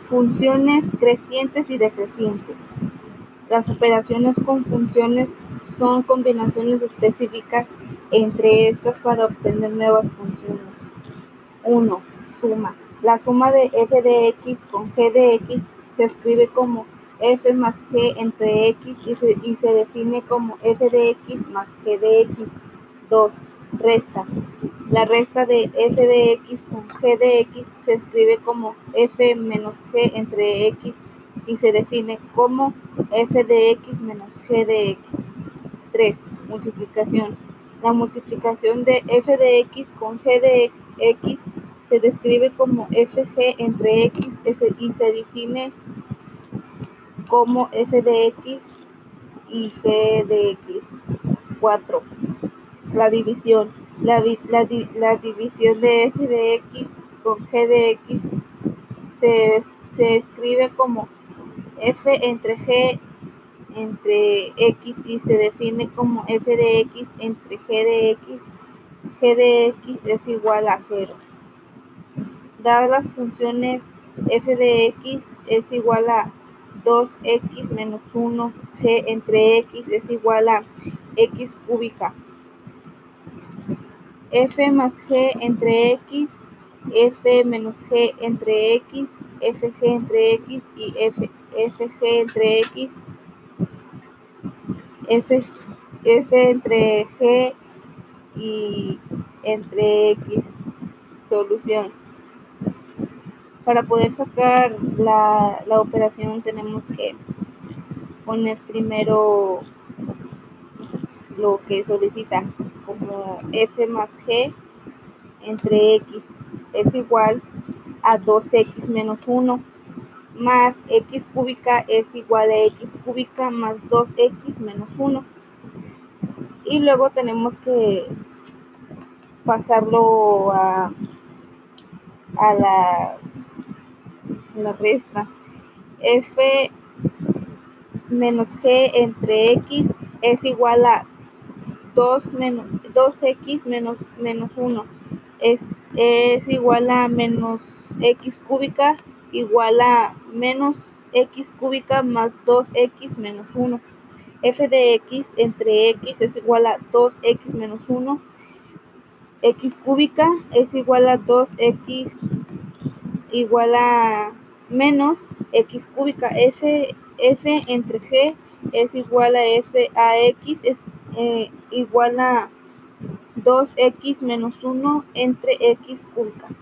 Funciones crecientes y decrecientes. Las operaciones con funciones son combinaciones específicas entre estas para obtener nuevas funciones. 1. Suma. La suma de f de x con g de x se escribe como f más g entre x y se define como f de x más g de x. 2. Resta. La resta de f de x con g de x se escribe como f menos g entre x y se define como f de x menos g de x. 3. Multiplicación. La multiplicación de f de x con g de x se describe como fg entre x y se define como f de x y g de x. 4. La división. La división de f de x con g de x se escribe como f entre g entre x y se define como f de x entre g de x. G de x es igual a 0. Dadas las funciones f de x es igual a 2x menos 1, g entre x es igual a x cúbica. F más g entre x, f menos g entre x, fg entre x y fg entre x, f entre g y entre x. Solución. Para poder sacar la operación tenemos que poner primero lo que solicita como f más g entre x es igual a 2x menos 1 más x cúbica es igual a x cúbica más 2x menos 1 y luego tenemos que pasarlo a la resta. F menos g entre x es igual a 2x menos 1 es igual a menos x cúbica igual a menos x cúbica más 2x menos 1. F de x entre x es igual a 2x menos 1. X cúbica es igual a 2x igual a menos x cúbica. F entre g es igual a f a x es igual a 2x menos 1 entre x cúbica.